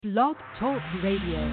Blog Talk Radio.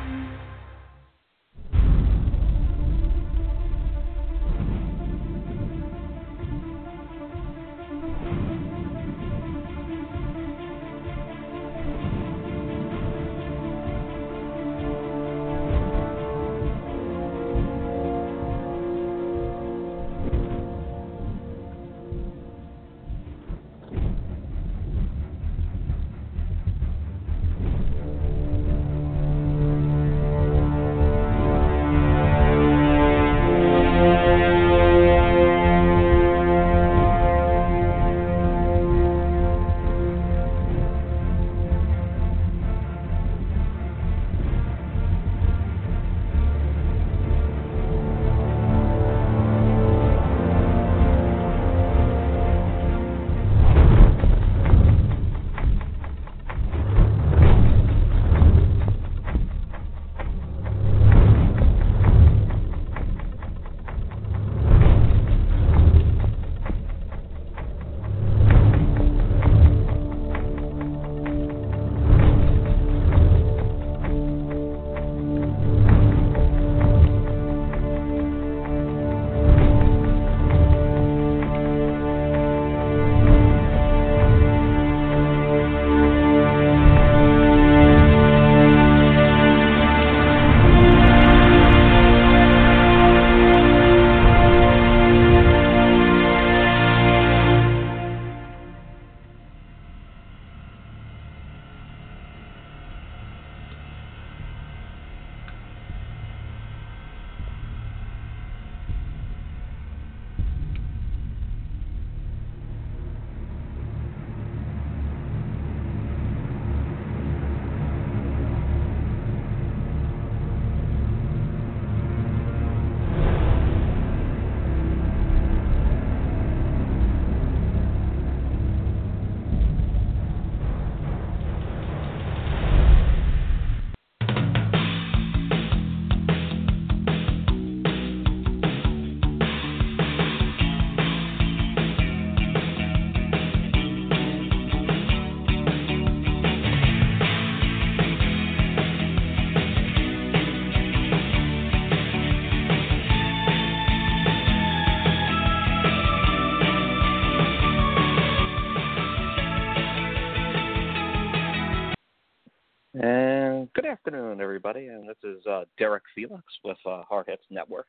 And good afternoon, everybody. And this is Derek Felix with Hard Hits Network.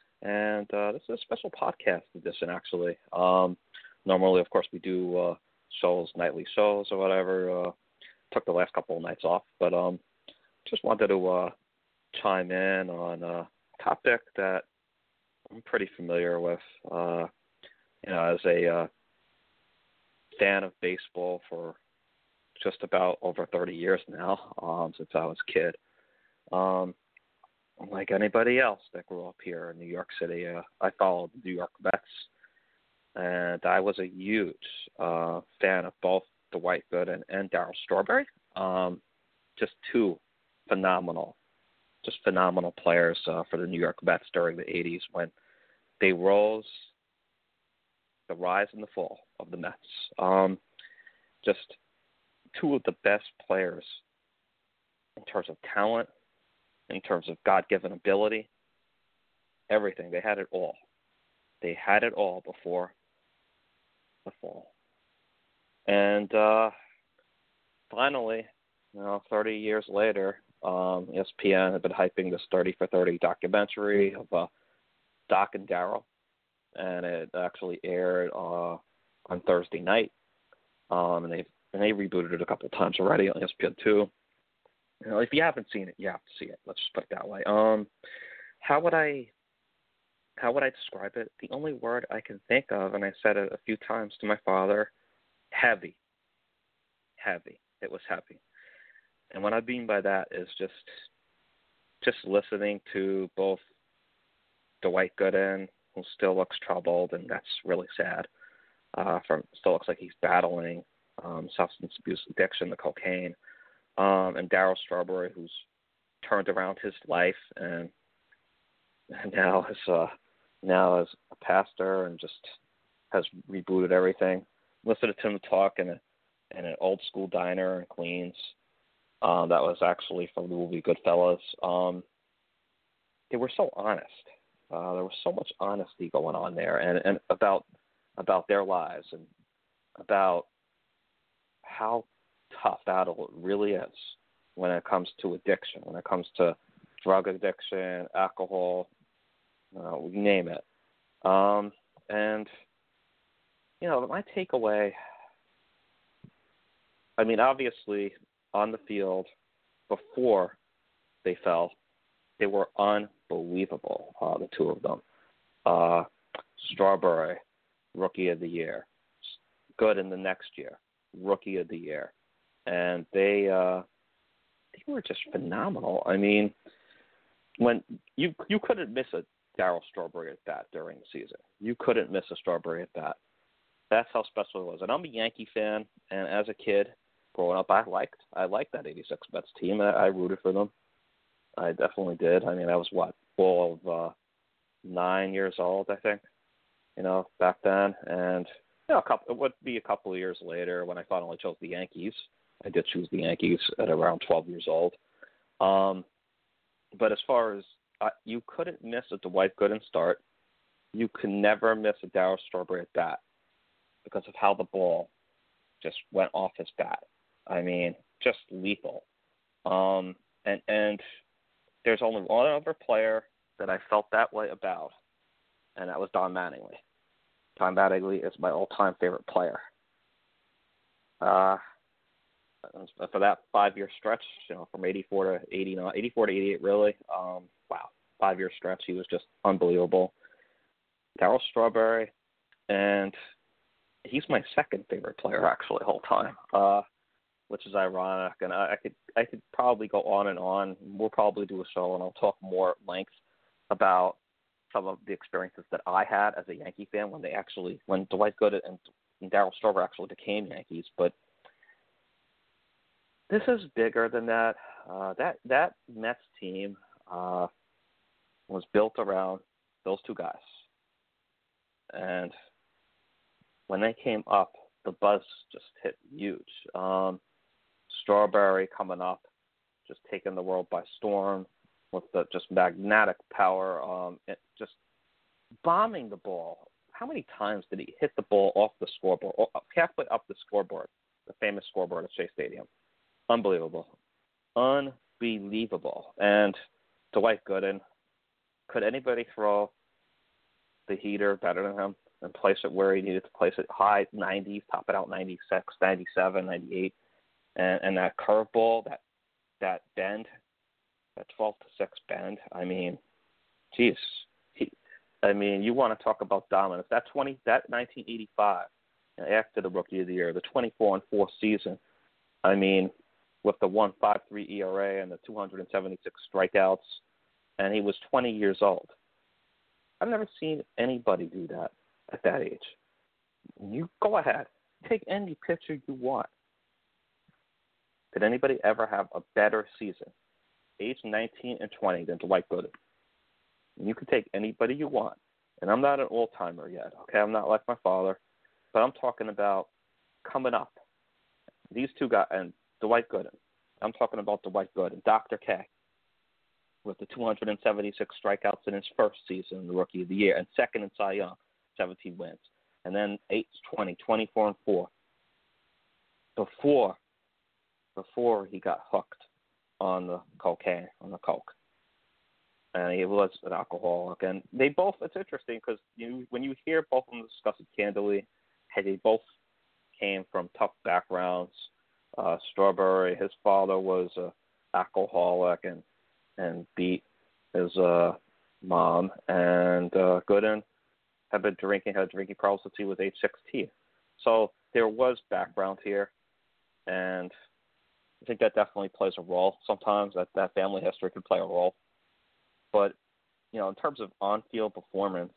And this is a special podcast edition, actually. Normally, of course, we do nightly shows or whatever. Took the last couple of nights off. But just wanted to chime in on a topic that I'm pretty familiar with. As a fan of baseball for just about over 30 years now, since I was a kid. Like anybody else that grew up here in New York City, I followed the New York Mets, and I was a huge fan of both Dwight Gooden and Darryl Strawberry. Just two phenomenal players for the New York Mets during the 80s when they rose the rise and the fall of the Mets. Just two of the best players in terms of talent, in terms of God-given ability, everything. They had it all. They had it all before the fall. And finally, 30 years later, ESPN had been hyping this 30 for 30 documentary of Doc and Darryl, and it actually aired on Thursday night. And they rebooted it a couple of times already on ESPN2. If you haven't seen it, you have to see it. Let's just put it that way. How would I describe it? The only word I can think of, and I said it a few times to my father, heavy. Heavy. It was heavy. And what I mean by that is just listening to both Dwight Gooden, who still looks troubled, and that's really sad. Still looks like he's battling substance abuse addiction, the cocaine, and Darryl Strawberry, who's turned around his life and now is a pastor and just has rebooted everything. Listened to him talk in an old school diner in Queens, That was actually from the movie Goodfellas. They were so honest. There was so much honesty going on there, and about their lives and about how tough battle it really is when it comes to addiction, when it comes to drug addiction, alcohol, you name it. And my takeaway. I mean, obviously, on the field before they fell, they were unbelievable. The two of them. Strawberry, Rookie of the Year. Gooden the next year, Rookie of the Year, and they were just phenomenal. I mean, when you couldn't miss a Darryl Strawberry at bat during the season. You couldn't miss a Strawberry at bat. That's how special it was. And I'm a Yankee fan, and as a kid growing up, I liked that '86 Mets team. I rooted for them. I definitely did. I mean, I was all of 9 years old, I think, back then, and it would be a couple of years later when I finally chose the Yankees. I did choose the Yankees at around 12 years old. But as far as you couldn't miss a Dwight Gooden start, you could never miss a Darryl Strawberry at bat because of how the ball just went off his bat. I mean, just lethal. And there's only one other player that I felt that way about, and that was Don Mattingly. Don Mattingly is my all-time favorite player. For that 5-year stretch, from 84 to 89, 84 to 88, really, wow, 5-year stretch, he was just unbelievable. Darryl Strawberry, and he's my second favorite player, actually, the whole time, which is ironic. And I could probably go on and on. We'll probably do a show, and I'll talk more at length about some of the experiences that I had as a Yankee fan when Dwight Gooden and Darryl Strawberry actually became Yankees. But this is bigger than that. That Mets team was built around those two guys. And when they came up, the buzz just hit huge. Strawberry coming up, just taking the world by storm with the just magnetic power, just bombing the ball. How many times did he hit the ball off the scoreboard, halfway up the scoreboard, the famous scoreboard at Shea Stadium? Unbelievable. Unbelievable. And Dwight Gooden, could anybody throw the heater better than him and place it where he needed to place it? High 90s, top it out 96, 97, 98. And that curveball, that bend, that 12-6 bend, I mean, geez. You want to talk about dominance. That 1985, after the Rookie of the Year, the 24-4 season, I mean, with the 1.53 ERA and the 276 strikeouts, and he was 20 years old. I've never seen anybody do that at that age. You go ahead. Take any pitcher you want. Did anybody ever have a better season, age 19 and 20, than Dwight Gooden? You can take anybody you want. And I'm not an old-timer yet, okay? I'm not like my father. But I'm talking about coming up. These two guys, and Dwight Gooden. I'm talking about Dwight Gooden, Dr. K, with the 276 strikeouts in his first season, the Rookie of the Year, and second in Cy Young, 17 wins. And then 8-20, 24-4. Before he got hooked on the cocaine, on the coke. And he was an alcoholic. And they both, it's interesting because when you hear both of them discuss it candidly, they both came from tough backgrounds. Strawberry, his father was an alcoholic and beat his mom. And Gooden had drinking problems since he was age 16. So there was background here. And I think that definitely plays a role. Sometimes that family history can play a role. But, in terms of on-field performance,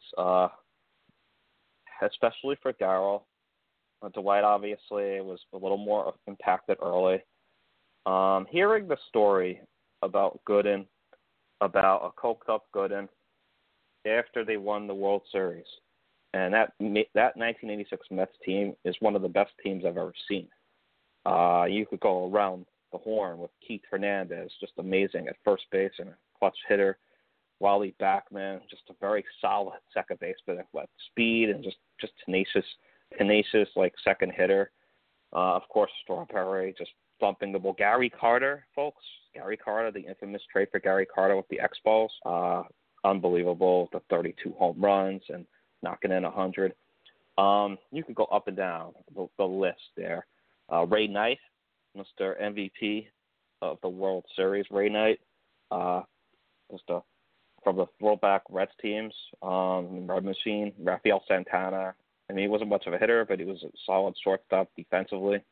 especially for Darryl, Dwight obviously was a little more impacted early. Hearing the story about Gooden, about a coked-up Gooden, after they won the World Series, and that 1986 Mets team is one of the best teams I've ever seen. You could go around the horn with Keith Hernandez, just amazing at first base and a clutch hitter. Wally Backman, just a very solid second baseman with speed and just tenacious like second hitter. Of course, Strawberry just thumping the ball. Gary Carter, folks. Gary Carter, the infamous trade for Gary Carter with the Expos. Unbelievable, the 32 home runs and knocking in 100. You could go up and down the list there. Ray Knight, Mr. MVP of the World Series. Ray Knight, from the throwback Reds teams, Red Machine. Rafael Santana. I mean, he wasn't much of a hitter, but he was a solid shortstop defensively.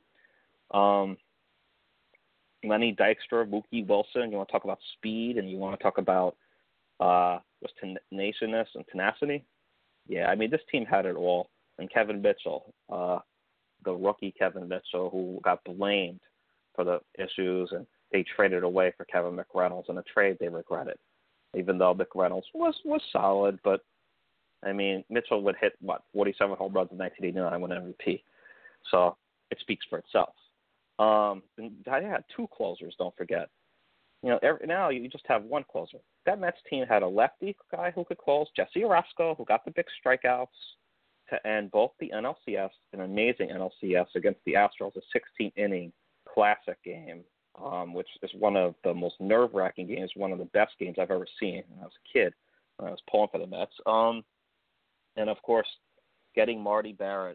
Lenny Dykstra, Mookie Wilson. You want to talk about speed, and you want to talk about tenaciousness and tenacity. Yeah, I mean, this team had it all. And Kevin Mitchell, the rookie Kevin Mitchell, who got blamed for the issues, and they traded away for Kevin McReynolds in a trade they regretted, even though McReynolds was solid. But, I mean, Mitchell would hit, 47 home runs in 1989, win MVP. So it speaks for itself. And I had two closers, don't forget. You know, now you just have one closer. That Mets team had a lefty guy who could close, Jesse Orosco, who got the big strikeouts to end both the NLCS, an amazing NLCS against the Astros, a 16-inning classic game, which is one of the most nerve-wracking games, one of the best games I've ever seen when I was a kid, when I was pulling for the Mets. And, of course, getting Marty Barrett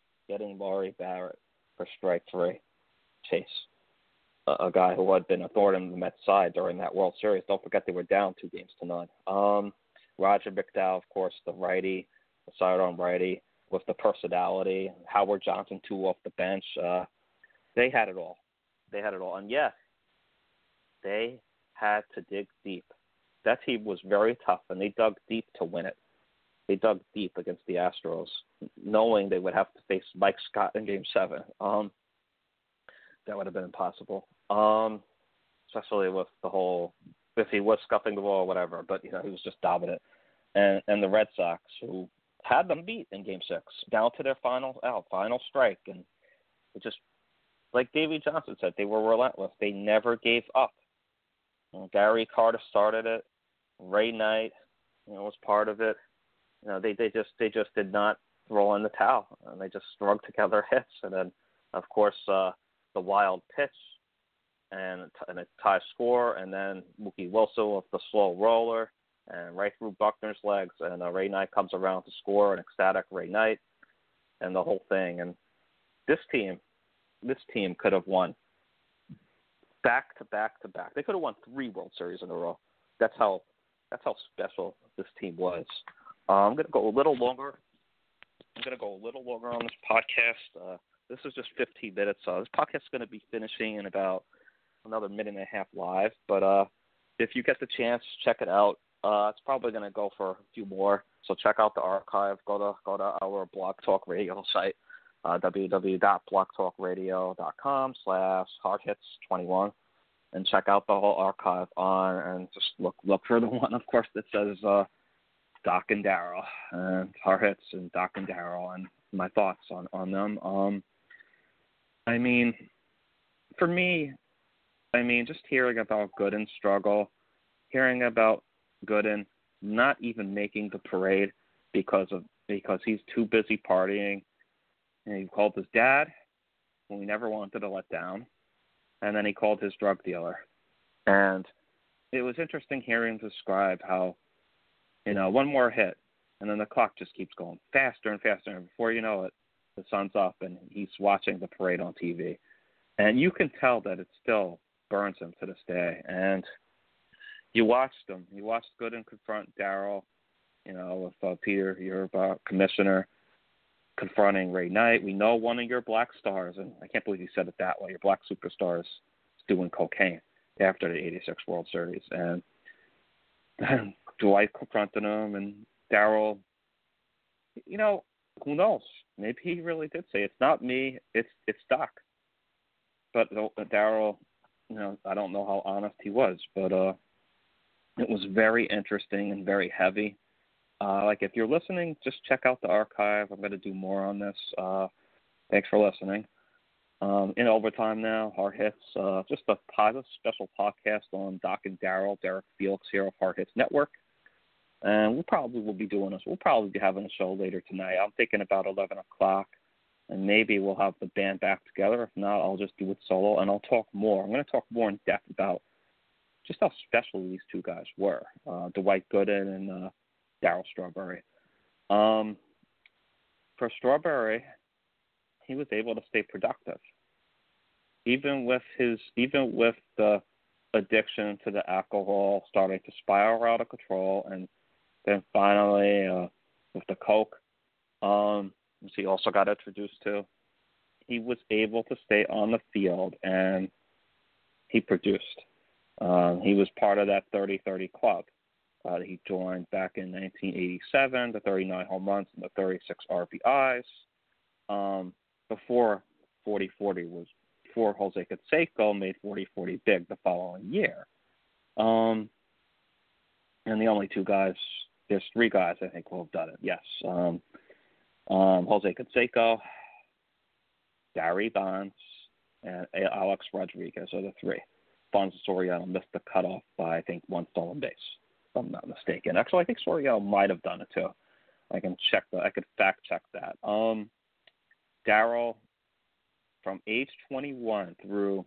for strike three. Chase, a guy who had been a thorn in the Mets' side during that World Series. Don't forget they were down 2-0. Roger McDowell, of course, the righty, the sidearm righty with the personality. Howard Johnson, too, off the bench. They had it all. And, yes, they had to dig deep. That team was very tough, and they dug deep to win it. They dug deep against the Astros, knowing they would have to face Mike Scott in Game 7. That would have been impossible, especially with the whole, if he was scuffing the ball or whatever, but, you know, he was just dominant. And the Red Sox, who had them beat in Game 6, down to their final strike. And it just, like Davey Johnson said, they were relentless. They never gave up. And Gary Carter started it. Ray Knight, was part of it. You know, they just did not throw in the towel, and they just strung together hits. And then, of course, the wild pitch and a tie score, and then Mookie Wilson with the slow roller and right through Buckner's legs, and Ray Knight comes around to score, an ecstatic Ray Knight, and the whole thing. And this team could have won back to back to back. They could have won 3 World Series in a row. That's how special this team was. I'm going to go a little longer. On this podcast. This is just 15 minutes. This podcast is going to be finishing in about another minute and a half live. But if you get the chance, check it out. It's probably going to go for a few more. So check out the archive. Go to our Blog Talk Radio site, www.blogtalkradio.com/hardhits21, and check out the whole archive and just look for the one, of course, that says Doc and Darryl and Hard Hits and Doc and Darryl and my thoughts on them. I mean, for me, just hearing about Gooden's struggle, hearing about Gooden not even making the parade because he's too busy partying, and he called his dad, who he never wanted to let down, and then he called his drug dealer. And it was interesting hearing him describe how, one more hit, and then the clock just keeps going faster and faster, and before you know it, the sun's up, and he's watching the parade on TV. And you can tell that it still burns him to this day. And you watched Gooden confront Darryl, with Peter, your commissioner, confronting Ray Knight. We know one of your black stars, and I can't believe you said it that way, your black superstars is doing cocaine after the 86 World Series. And Dwight confronted him, and Darryl, who knows? Maybe he really did say, it's not me, it's Doc. But Darryl, I don't know how honest he was, but it was very interesting and very heavy. If you're listening, just check out the archive. I'm going to do more on this. Thanks for listening. In overtime now, Hard Hits, just a positive special podcast on Doc and Daryl, Derek Felix here of Hard Hits Network. And we probably will be doing this. We'll probably be having a show later tonight. I'm thinking about 11 o'clock, and maybe we'll have the band back together. If not, I'll just do it solo, and I'll talk more. I'm going to talk more in depth about just how special these two guys were, Dwight Gooden and Darryl Strawberry. For Strawberry, he was able to stay productive, even with the addiction to the alcohol starting to spiral out of control, and then finally with the coke, which he also got introduced to, he was able to stay on the field and he produced. He was part of that 30-30 club. He joined back in 1987, the 39 home runs and the 36 RBIs. Before 40-40 was before Jose Canseco made 40-40 big the following year. And the only two guys, there's three guys I think who have done it, yes. Jose Canseco, Gary Bonds, and Alex Rodriguez are the three. Bonds and Soriano missed the cutoff by, I think, one stolen base, if I'm not mistaken. Actually, I think Soriano might have done it too. I could fact check that. Daryl, from age 21 through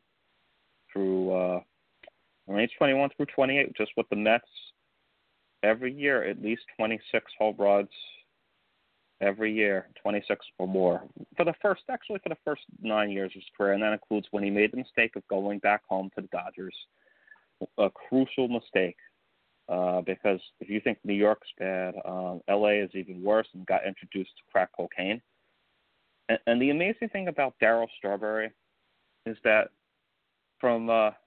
28, just with the Mets, every year at least 26 home runs. Every year, 26 or more. For the first 9 years of his career, and that includes when he made the mistake of going back home to the Dodgers, a crucial mistake. Because if you think New York's bad, L.A. is even worse and got introduced to crack cocaine. And the amazing thing about Darryl Strawberry is that from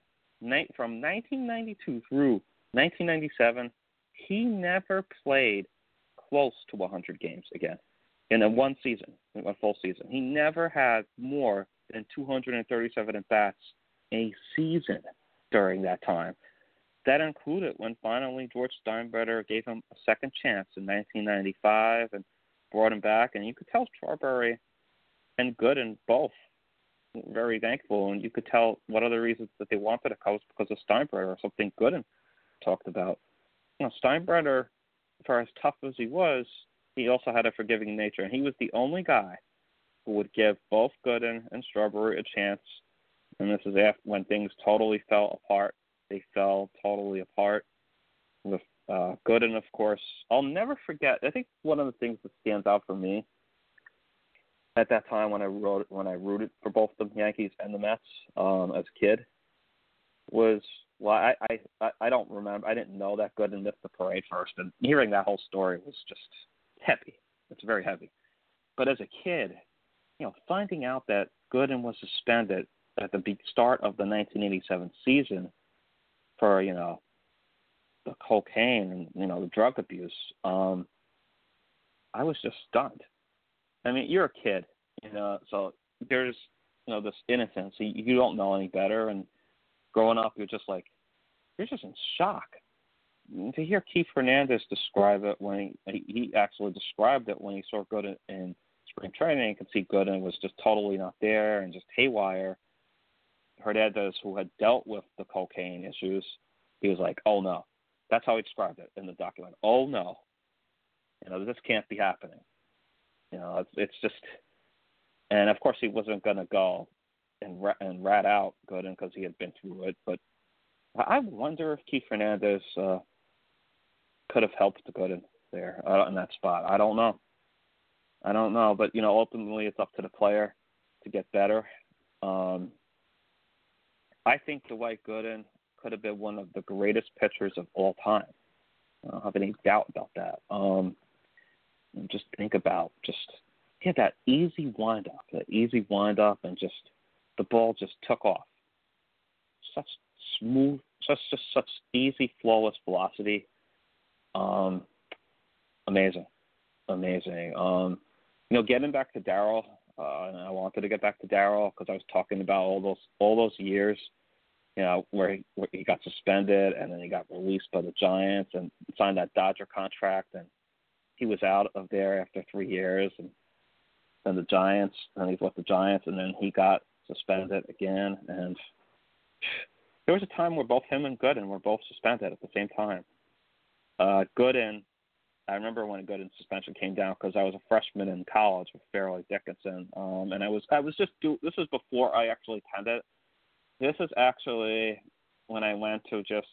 1992 through 1997, he never played close to 100 games again in a full season. He never had more than 237 at-bats a season during that time. That included when finally George Steinbrenner gave him a second chance in 1995 and brought him back. And you could tell Strawberry and Gooden both very thankful. And you could tell one of the reasons that they wanted to come was because of Steinbrenner, something Gooden talked about. Steinbrenner, for as tough as he was, he also had a forgiving nature. And he was the only guy who would give both Gooden and Strawberry a chance. And this is after when things totally fell apart. They fell totally apart. With Gooden, of course, I'll never forget. I think one of the things that stands out for me at that time when I rooted for both the Yankees and the Mets as a kid was, well, I don't remember. I didn't know that Gooden missed the parade first, and hearing that whole story was just heavy. It's very heavy. But as a kid, finding out that Gooden was suspended at the start of the 1987 season for the cocaine and the drug abuse, I was just stunned. I mean, you're a kid, so there's this innocence. You don't know any better, and growing up, you're just in shock. To hear Keith Hernandez describe it when he actually described it when he saw Gooden in spring training, and could see Gooden was just totally not there and just haywire. Hernandez, who had dealt with the cocaine issues, he was like, "Oh no," that's how he described it in the document. "Oh no, this can't be happening." It's just, and of course he wasn't going to go and rat out Gooden because he had been through it. But I wonder if Keith Hernandez could have helped Gooden there in that spot. I don't know. But ultimately it's up to the player to get better. I think Dwight Gooden could have been one of the greatest pitchers of all time. I don't have any doubt about that. And just think about he had that easy wind up, and just the ball just took off. Such smooth, such easy, flawless velocity. Amazing. Getting back to Daryl, and I wanted to get back to Daryl because I was talking about all those years, where he got suspended and then he got released by the Giants and signed that Dodger contract, and he was out of there after 3 years, and then the Giants, and he's left the Giants, and then he got suspended again, and there was a time where both him and Gooden were both suspended at the same time. Gooden, I remember when Gooden's suspension came down because I was a freshman in college with Fairleigh Dickinson, and this was before I actually attended. This is actually when I went to just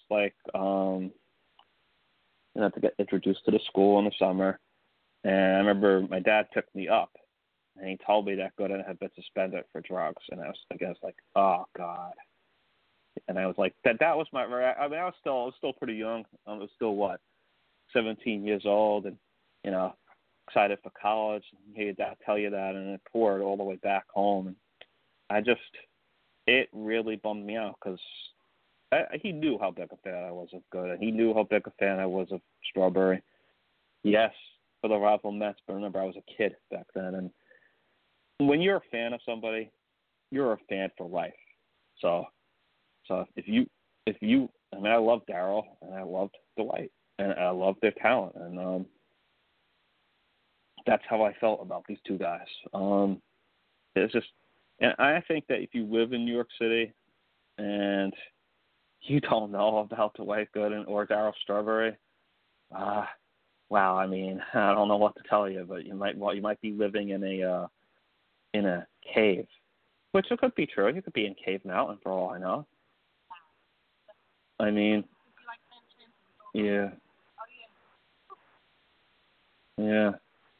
to get introduced to the school in the summer, and I remember my dad took me up, and he told me that Gooden had been suspended for drugs, and I was like, oh God. And I was like, that was my. I mean, I was still pretty young. I was still 17 years old, and excited for college. And hear your dad tell you that, and it poured all the way back home. And it really bummed me out because he knew how big a fan I was of Gooden. He knew how big a fan I was of Strawberry. Yes, for the rival Mets, but remember I was a kid back then, and when you're a fan of somebody, you're a fan for life. So if you, I mean, I loved Darryl and I loved Dwight and I loved their talent, and that's how I felt about these two guys. It's just, and I think that if you live in New York City and you don't know about Dwight Gooden or Darryl Strawberry, wow, I mean, I don't know what to tell you, but you might be living in a cave, which it could be true. You could be in Cave Mountain for all I know. I mean, yeah. Yeah.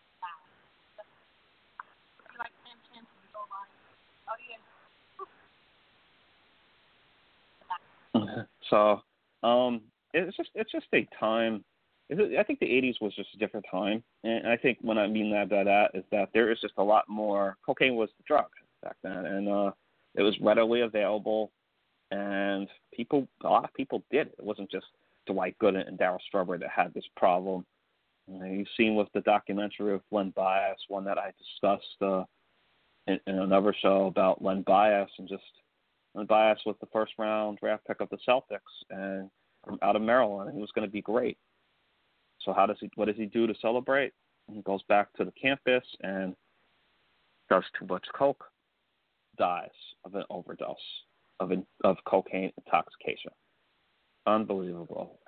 So, it's just a time. I think the '80s was just a different time, and I think when I mean that by that is that there is just a lot more. Cocaine was the drug back then, and it was readily available, and a lot of people did it. It wasn't just Dwight Gooden and Darryl Strawberry that had this problem. You've seen with the documentary of Len Bias, one that I discussed in another show about Len Bias, and just Len Bias was the first round draft pick of the Celtics and from out of Maryland. He was going to be great. So what does he do to celebrate? He goes back to the campus and does too much coke, dies of an overdose of cocaine intoxication. Unbelievable.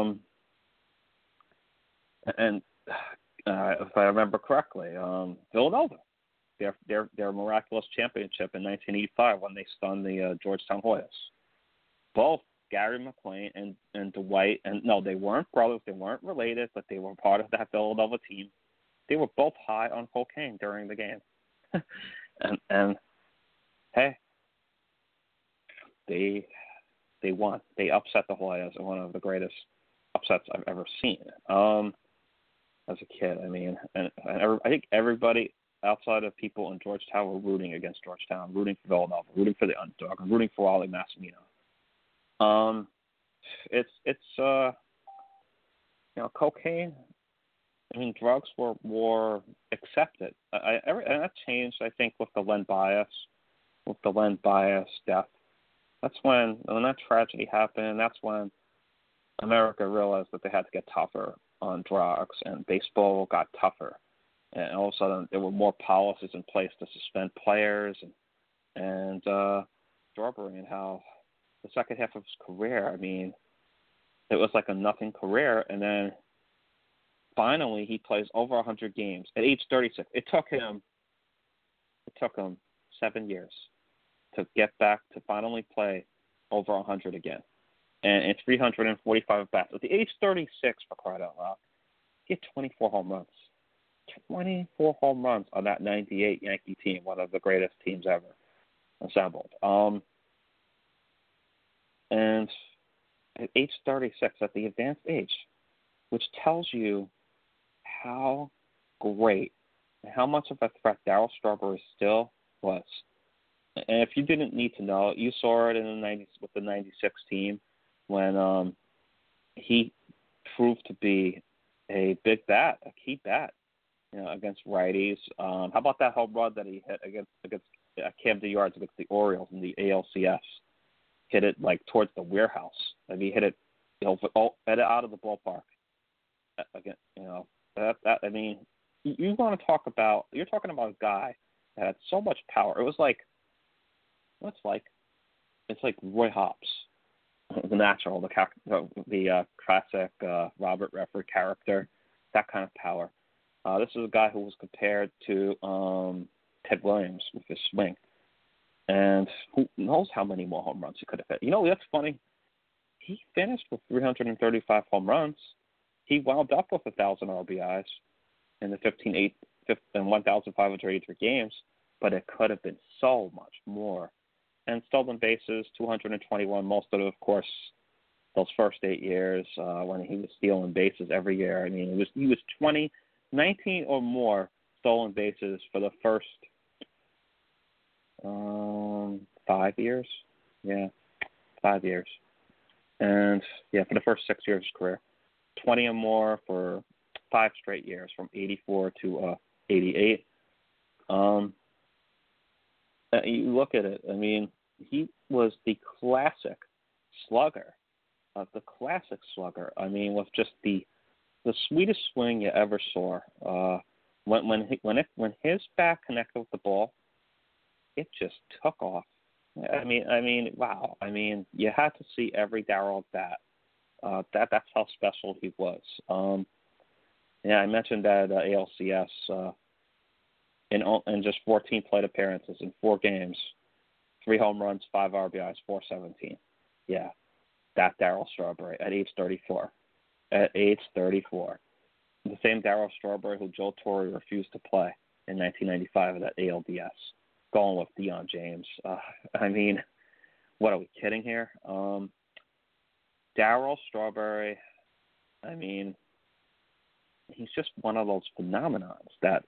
And if I remember correctly, Villanova, their miraculous championship in 1985 when they stunned the Georgetown Hoyas. Both Gary McLean and Dwight, and no, they weren't brothers, they weren't related, but they were part of that Villanova team. They were both high on cocaine during the game, and hey, they won. They upset the Hoyas in one of the greatest upsets I've ever seen. As a kid, I mean, and I think everybody outside of people in Georgetown were rooting against Georgetown, rooting for Villanova, rooting for the underdog, and rooting for Wally Massimino. It's cocaine. I mean, drugs were more accepted. And that changed, I think, with the Len Bias death. That's when that tragedy happened. That's when America realized that they had to get tougher on drugs, and baseball got tougher. And all of a sudden, there were more policies in place to suspend players, and Strawberry, and how the second half of his career, I mean, it was like a nothing career, and then finally he plays over 100 games at age 36. It took him 7 years to get back to finally play over 100 again, and 345 bats at the age 36, for crying out loud. He had 24 home runs. 24 home runs on that 98 Yankee team, one of the greatest teams ever assembled. And at age 36, at the advanced age, which tells you how great and how much of a threat Darryl Strawberry still was. And if you didn't need to know, you saw it in the 90s with the 96 team when he proved to be a big bat, a key bat, against righties. How about that home run that he hit against Camden Yards against the Orioles in the ALCS? Hit it like towards the warehouse. I mean, hit it, out of the ballpark. Again, that I mean, you're talking about a guy that had so much power. It was like it's like Roy Hobbs, the natural, the classic Robert Redford character, that kind of power. This is a guy who was compared to Ted Williams with his swing, and who knows how many more home runs he could have hit. You know, that's funny. He finished with 335 home runs. He wound up with 1,000 RBIs in the 1,583 games, but it could have been so much more. And stolen bases, 221, most of it, of course, those first 8 years when he was stealing bases every year. I mean, he was 19 or more stolen bases for the first 5 years. Yeah, 5 years. And, yeah, for the first 6 years of his career. 20 or more for 5 straight years, from 84 to 88. You look at it, I mean, he was the classic slugger, the classic slugger. I mean, with just the sweetest swing you ever saw. When his bat connected with the ball, it just took off. I mean, wow. I mean, you had to see every Darryl bat. That's how special he was. Yeah, I mentioned that ALCS in just 14 plate appearances in 4 games, 3 home runs, 5 RBIs, 417. Yeah, that Darryl Strawberry at age 34. At age 34. The same Darryl Strawberry who Joe Torre refused to play in 1995 at that ALDS, going with Deion James. I mean, what are we kidding here? Darryl Strawberry, I mean, he's just one of those phenomenons that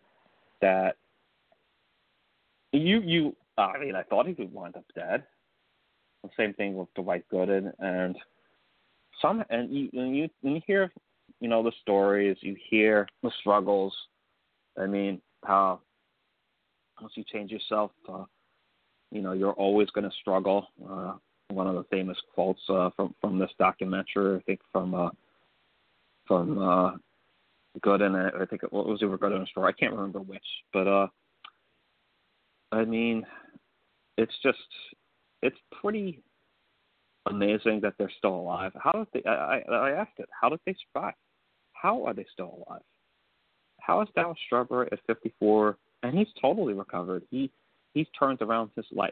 I mean, I thought he would wind up dead. The same thing with Dwight Gooden, and you hear, you know, the stories, you hear the struggles. I mean, how once you change yourself, you know, you're always going to struggle. One of the famous quotes from this documentary, I think from Gooden, I think what was it, Gooden story? I can't remember which, but I mean, it's pretty amazing that they're still alive. How did they? I asked it. How did they survive? How are they still alive? How is Darryl Strawberry at 54? And he's totally recovered. He's turned around his life,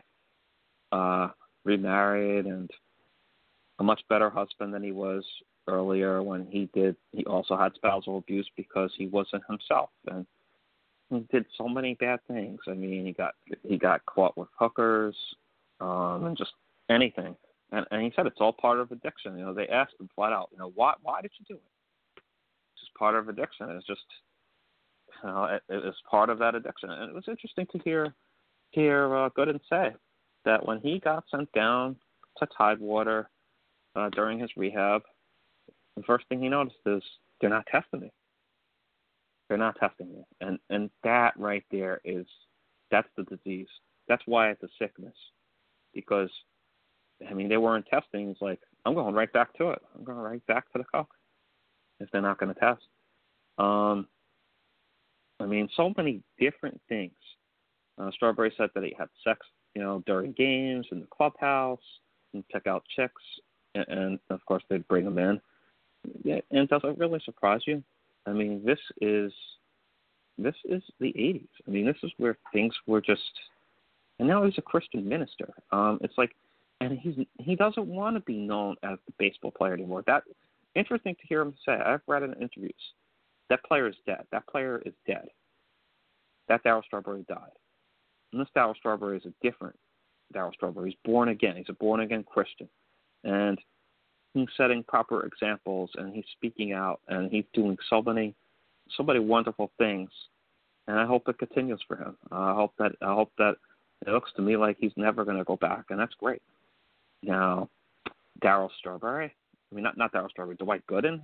remarried, and a much better husband than he was earlier when he also had spousal abuse because he wasn't himself, and he did so many bad things. I mean, he got caught with hookers, and just anything. And he said it's all part of addiction. You know, they asked him flat out, you know, why did you do it? It's just part of addiction. It's just, you know, it's part of that addiction. And it was interesting to hear Gooden say that when he got sent down to Tidewater during his rehab, the first thing he noticed is they're not testing me. They're not testing me. And that right there that's the disease. That's why it's a sickness. Because, I mean, they weren't testing. It's like, I'm going right back to it. I'm going right back to the coke if they're not going to test. I mean, so many different things. Strawberry said that he had sex, you know, during games in the clubhouse and check out chicks. And of course, they'd bring him in. Yeah, and does it really surprise you? I mean, this is the 80s. I mean, this is where things were just, and now he's a Christian minister. It's like, and he doesn't want to be known as the baseball player anymore. That interesting to hear him say. I've read in interviews that player is dead. That player is dead. That Darryl Strawberry died. And this Darryl Strawberry is a different Darryl Strawberry. He's born again. He's a born again Christian, and he's setting proper examples, and he's speaking out, and he's doing so many wonderful things. And I hope it continues for him. I hope that it looks to me like he's never going to go back, and that's great. Now, Darryl Strawberry. I mean, not Darryl Strawberry. Dwight Gooden.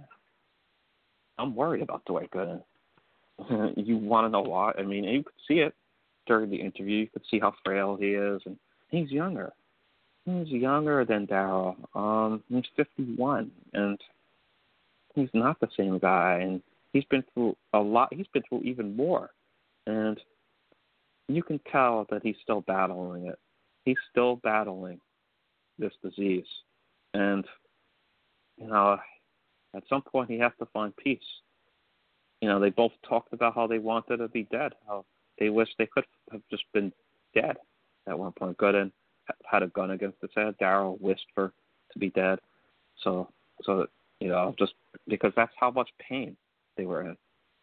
I'm worried about Dwight Gooden. You want to know why? I mean, you could see it during the interview. You could see how frail he is, and he's younger. He's younger than Darryl. He's 51, and he's not the same guy. And he's been through a lot. He's been through even more, and you can tell that he's still battling it. he's still battling this disease. And, at some point he has to find peace. They both talked about how they wanted to be dead, how they wish they could have just been dead at one point. Gooden had a gun against his head. Darryl wished to be dead. So just because that's how much pain they were in.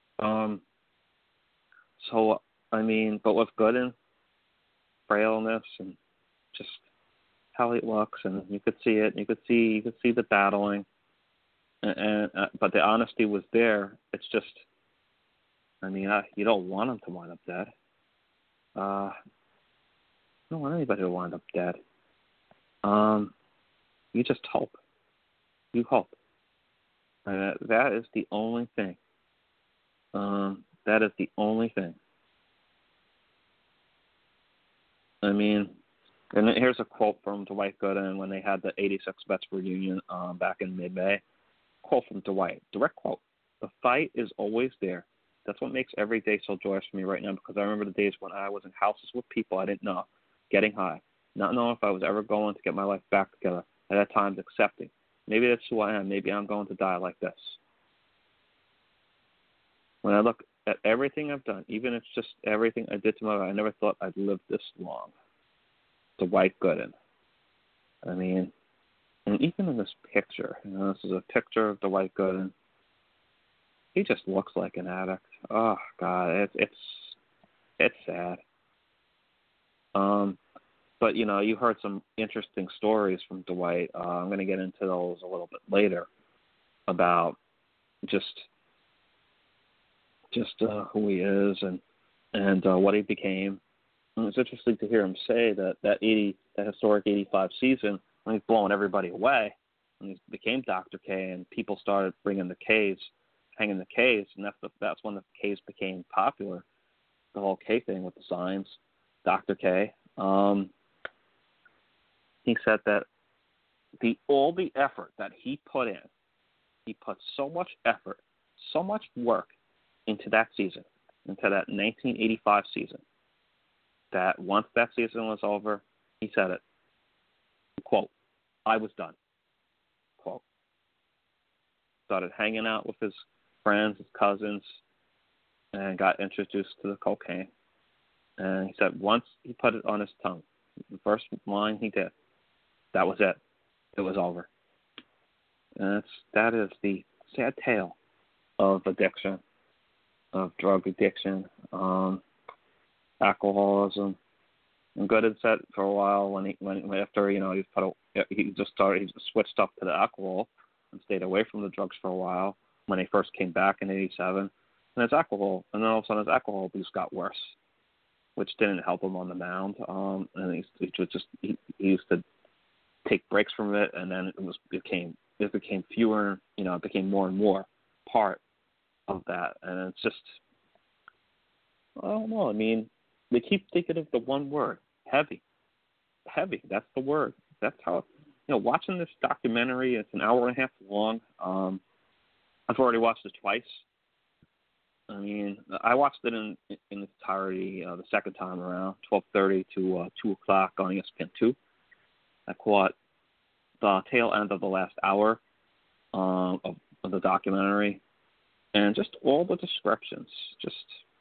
But with Gooden, frailness and just how he looks, and you could see it. You could see the battling, but the honesty was there. It's just, you don't want him to wind up dead. You don't want anybody to wind up dead. You just hope. You hope. That is the only thing. That is the only thing. And here's a quote from Dwight Gooden when they had the 86 Mets reunion back in mid-May. Quote from Dwight, direct quote, "The fight is always there. That's what makes every day so joyous for me right now, because I remember the days when I was in houses with people I didn't know, getting high, not knowing if I was ever going to get my life back together, and at times accepting. Maybe that's who I am. Maybe I'm going to die like this." When I look at everything I've done, even if it's just everything I did to my life, I never thought I'd live this long. Dwight Gooden. And even in this picture, this is a picture of Dwight Gooden. He just looks like an addict. Oh God, it's sad. But you heard some interesting stories from Dwight. I'm going to get into those a little bit later about just who he is and what he became. And it's interesting to hear him say that historic 85 season, when he's blowing everybody away, when he became Dr. K, and people started bringing the Ks, hanging the Ks, and that's when the Ks became popular. The whole K thing with the signs, Dr. K. He said that all the effort that he put in, he put so much effort, so much work into that season, into that 1985 season, that once that season was over, he said it, quote, "I was done," quote. Started hanging out with his friends, his cousins, and got introduced to the cocaine. And he said once he put it on his tongue, the first line he did, that was it. It was over. And that is the sad tale of addiction, of drug addiction, alcoholism. And Gooden said for a while after he switched up to the alcohol and stayed away from the drugs for a while when he first came back in '87, and his alcohol, and then all of a sudden his alcohol abuse got worse, which didn't help him on the mound. And he used to take breaks from it, and then it became fewer, it became more and more part of that. And it's just, I don't know. They keep thinking of the one word, heavy. Heavy. That's the word. That's how. Watching this documentary, it's an hour and a half long. I've already watched it twice. I watched it in its entirety the second time around, 12:30 to 2 o'clock on ESPN2. I caught the tail end of the last hour of the documentary, and just all the descriptions, just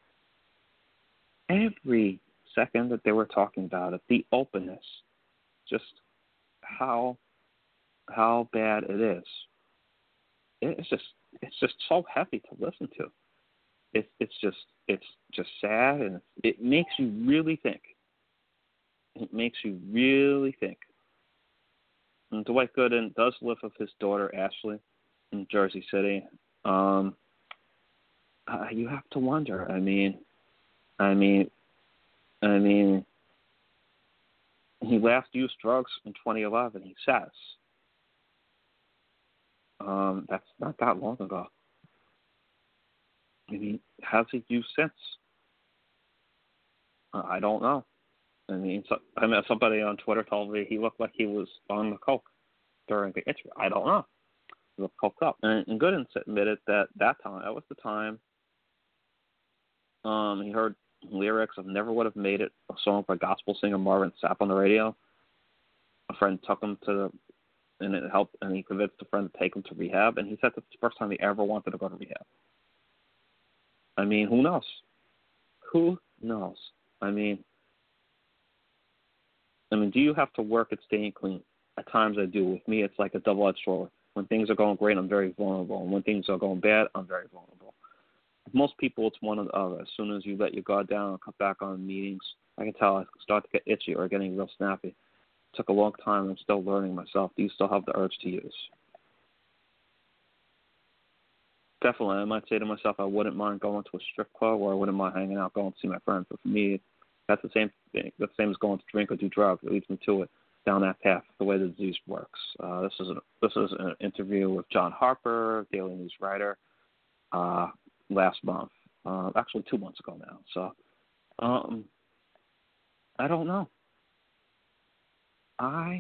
every second that they were talking about it, the openness, just how bad it is. It's just so heavy to listen to. It's just sad, and it makes you really think. It makes you really think. And Dwight Gooden does live with his daughter Ashley in Jersey City. You have to wonder. He last used drugs in 2011. He says that's not that long ago. Has he used since? I don't know. Somebody on Twitter told me he looked like he was on the coke during the interview. I don't know. He looked coked up. And Gooden admitted that was the time he heard lyrics. I never would have made it a song by gospel singer Marvin Sapp on the radio. A friend took him and it helped, and he convinced a friend to take him to rehab, and he said that's the first time he ever wanted to go to rehab. I mean, who knows? Who knows? I mean, do you have to work at staying clean? At times I do. With me, it's like a double-edged sword. When things are going great, I'm very vulnerable. And when things are going bad, I'm very vulnerable. Most people, it's one or the other. As soon as you let your guard down and cut back on meetings, I can tell I start to get itchy or getting real snappy. It took a long time. I'm still learning myself. Do you still have the urge to use? Definitely, I might say to myself, I wouldn't mind going to a strip club, or I wouldn't mind hanging out, going to see my friends. But for me, that's the same thing. That's the same as going to drink or do drugs. It leads me to it, down that path, the way the disease works. This is an interview with John Harper, Daily News writer, last month. Actually, 2 months ago now. So, I don't know. I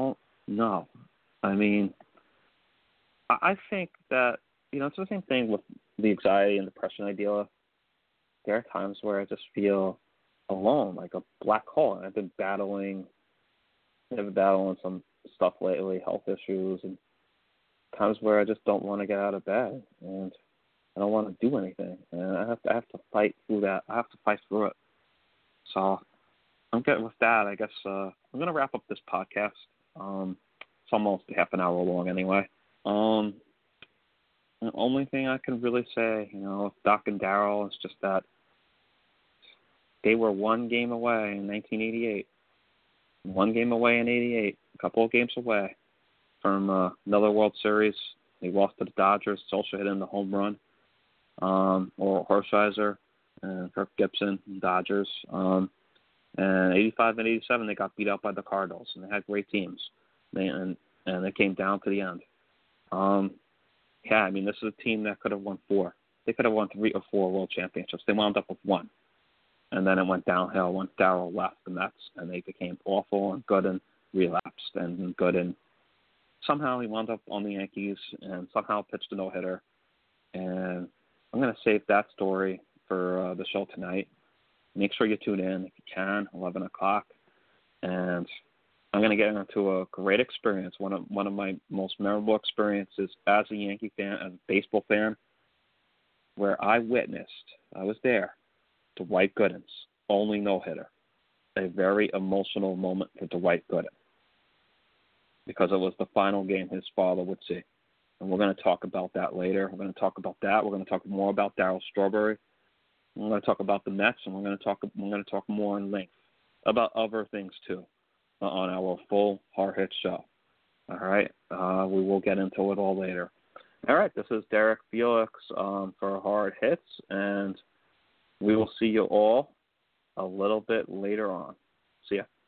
mean, I think that, it's the same thing with the anxiety and depression I deal with. There are times where I just feel alone, like a black hole. I've been battling some stuff lately, health issues, and times where I just don't want to get out of bed, and I don't want to do anything, and I have to fight through that. I have to fight through it. So I'm getting with that. I guess I'm going to wrap up this podcast. It's almost half an hour long anyway. The only thing I can really say, with Doc and Daryl, is just that they were one game away in 1988. One game away in 88. A couple of games away from another World Series. They lost to the Dodgers. Solskjaer hit in the home run. Or Hershiser and Kirk Gibson, Dodgers. And 85 and 87, they got beat out by the Cardinals, and they had great teams. And it came down to the end. This is a team that could have won 4. They could have won 3 or 4 world championships. They wound up with 1. And then it went downhill once Darryl left, and they became awful, and Gooden relapsed, and Gooden somehow he wound up on the Yankees and somehow pitched a no-hitter. And I'm going to save that story for the show tonight. Make sure you tune in if you can, 11 o'clock. And I'm going to get into a great experience, one of my most memorable experiences as a Yankee fan, as a baseball fan, where I was there, Dwight Gooden's only no-hitter. A very emotional moment for Dwight Gooden, because it was the final game his father would see. And we're going to talk about that later. We're going to talk about that. We're going to talk more about Darryl Strawberry. We're going to talk about the Mets, and we're going to talk more in length about other things too on our full Hard Hit show. All right, we will get into it all later. All right, this is Derek Felix for Hard Hits, and we will see you all a little bit later on. See ya.